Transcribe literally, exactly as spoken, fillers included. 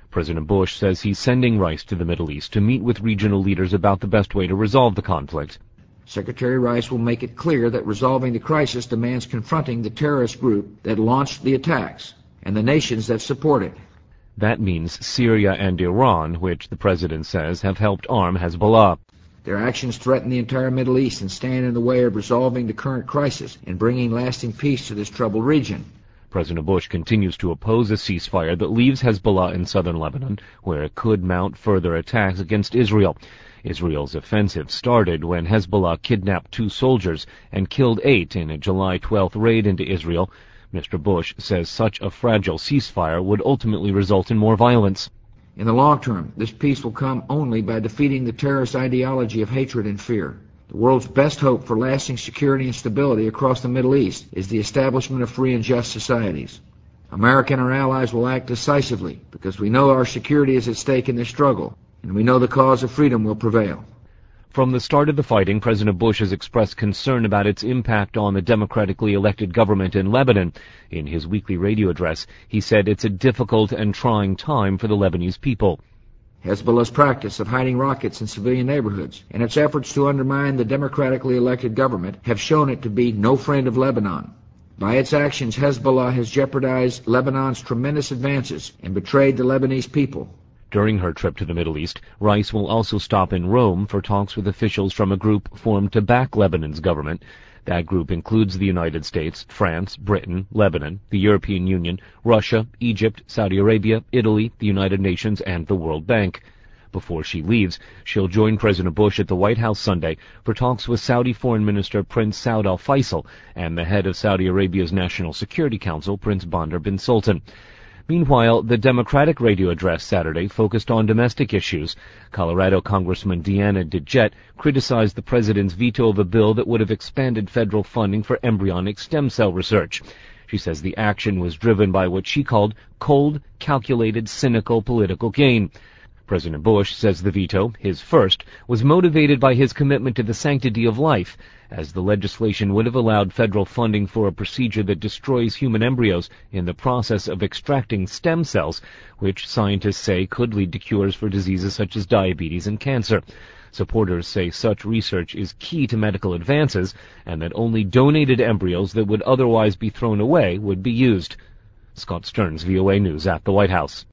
President Bush says he's sending Rice to the Middle East to meet with regional leaders about the best way to resolve the conflict. Secretary Rice will make it clear that resolving the crisis demands confronting the terrorist group that launched the attacks and the nations that support it. That means Syria and Iran, which the president says have helped arm Hezbollah. Their actions threaten the entire Middle East and stand in the way of resolving the current crisis and bringing lasting peace to this troubled region. President Bush continues to oppose a ceasefire that leaves Hezbollah in southern Lebanon, where it could mount further attacks against Israel. Israel's offensive started when Hezbollah kidnapped two soldiers and killed eight in a July twelfth raid into Israel. Mister Bush says such a fragile ceasefire would ultimately result in more violence. In the long term, this peace will come only by defeating the terrorist ideology of hatred and fear. The world's best hope for lasting security and stability across the Middle East is the establishment of free and just societies. America and our allies will act decisively because we know our security is at stake in this struggle, and we know the cause of freedom will prevail. From the start of the fighting, President Bush has expressed concern about its impact on the democratically elected government in Lebanon. In his weekly radio address, he said it's a difficult and trying time for the Lebanese people. Hezbollah's practice of hiding rockets in civilian neighborhoods and its efforts to undermine the democratically elected government have shown it to be no friend of Lebanon. By its actions, Hezbollah has jeopardized Lebanon's tremendous advances and betrayed the Lebanese people. During her trip to the Middle East, Rice will also stop in Rome for talks with officials from a group formed to back Lebanon's government. That group includes the United States, France, Britain, Lebanon, the European Union, Russia, Egypt, Saudi Arabia, Italy, the United Nations, and the World Bank. Before she leaves, she'll join President Bush at the White House Sunday for talks with Saudi Foreign Minister Prince Saud Al Faisal and the head of Saudi Arabia's National Security Council, Prince Bandar bin Sultan. Meanwhile, the Democratic radio address Saturday focused on domestic issues. Colorado Congressman Deanna DeJette criticized the president's veto of a bill that would have expanded federal funding for embryonic stem cell research. She says the action was driven by what she called cold, calculated, cynical political gain. President Bush says the veto, his first, was motivated by his commitment to the sanctity of life, as the legislation would have allowed federal funding for a procedure that destroys human embryos in the process of extracting stem cells, which scientists say could lead to cures for diseases such as diabetes and cancer. Supporters say such research is key to medical advances, and that only donated embryos that would otherwise be thrown away would be used. Scott Stearns, V O A News at the White House.